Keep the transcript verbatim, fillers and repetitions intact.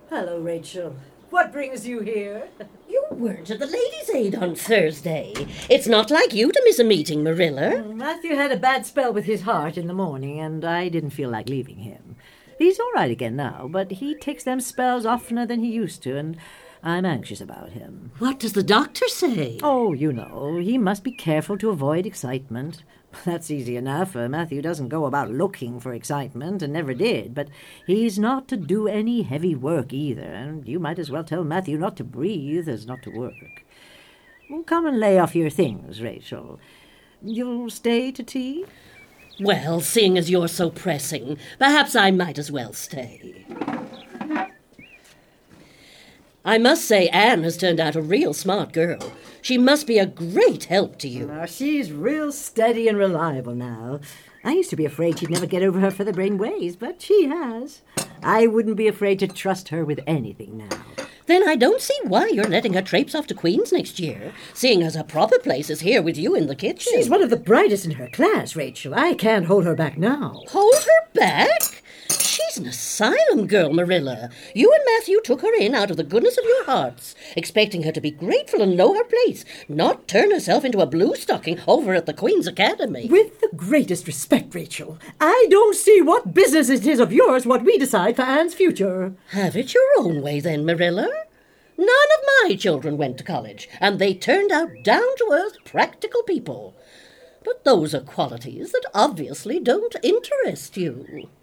Hello, Rachel. What brings you here? You weren't at the Ladies' Aid on Thursday. It's not like you to miss a meeting, Marilla. Matthew had a bad spell with his heart in the morning, and I didn't feel like leaving him. He's all right again now, but he takes them spells oftener than he used to, and I'm anxious about him. What does the doctor say? Oh, you know, he must be careful to avoid excitement. That's easy enough. Uh, Matthew doesn't go about looking for excitement, and never did, but he's not to do any heavy work either, and you might as well tell Matthew not to breathe as not to work. Well, come and lay off your things, Rachel. You'll stay to tea? Well, seeing as you're so pressing, perhaps I might as well stay. I must say Anne has turned out a real smart girl. She must be a great help to you. Now, she's real steady and reliable now. I used to be afraid she'd never get over her featherbrain ways, but she has. I wouldn't be afraid to trust her with anything now. Then I don't see why you're letting her traipse off to Queen's next year, seeing as her proper place is here with you in the kitchen. She's one of the brightest in her class, Rachel. I can't hold her back now. Hold her back? She's an asylum girl, Marilla. You and Matthew took her in out of the goodness of your hearts, expecting her to be grateful and know her place, not turn herself into a blue stocking over at the Queen's Academy. With the greatest respect, Rachel, I don't see what business it is of yours what we decide for Anne's future. Have it your own way, then, Marilla. None of my children went to college, and they turned out down-to-earth, practical people. But those are qualities that obviously don't interest you.